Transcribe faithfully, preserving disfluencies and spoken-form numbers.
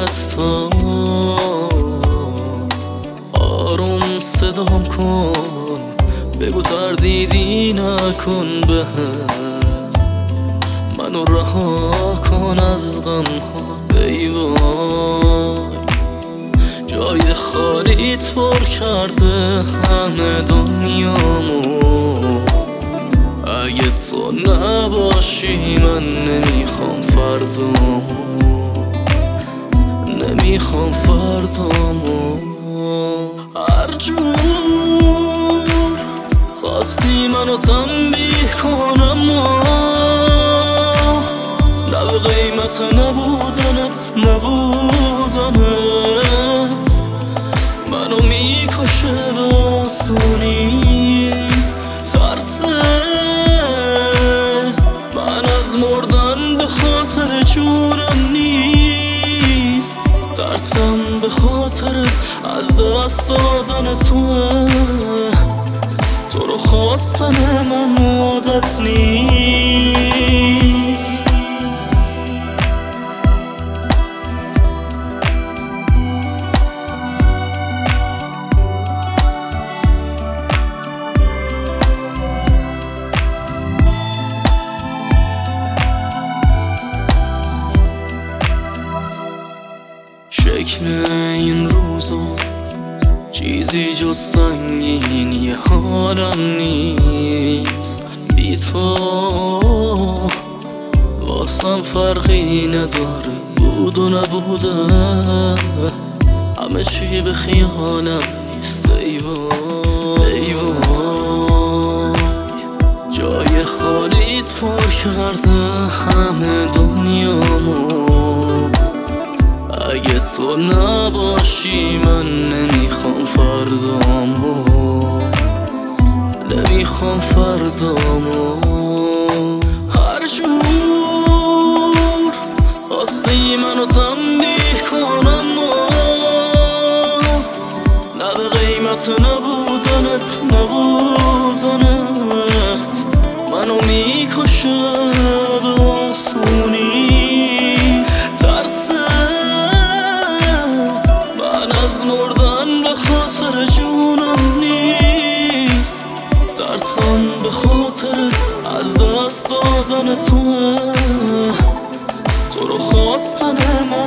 دستات آروم صدام کن، بگو تردیدی نکن بهم، منو رها کن از غم ها ای وای. جای خالیت پر کرده همه دنیامو، اگه تو نباشی من نمیخوام فردامو، نمیخوام فردامو. هر جور خواستی منو تنبیه کنم، نه به قیمت نبودنت نبودنت منو میکشه به آسونی. ترسه من از مردن به خاطر جونم نیست، ترسم به خاطر از دست دادن توه، تو رو خواستن من عادت نیست. شکل این روزا چیزی جز سنگینی حالم نیست، بی تو واسم فرقی نداره بود و نبوده، همه چی به خیالم نیست ای وای ای وای. جای خالیت پر کرده همه دنیامو، اگه تو نباشی من نمیخوام فردامو، نمیخوام فردامو. هر جور خواستی منو تنبیه کنم، نه به قیمت نبودنت نبودنت منو میکشه به آسونی. از مردن به خاطر جونم نیست، ترسم به خاطر از دست دادن توه، تو رو خواستن من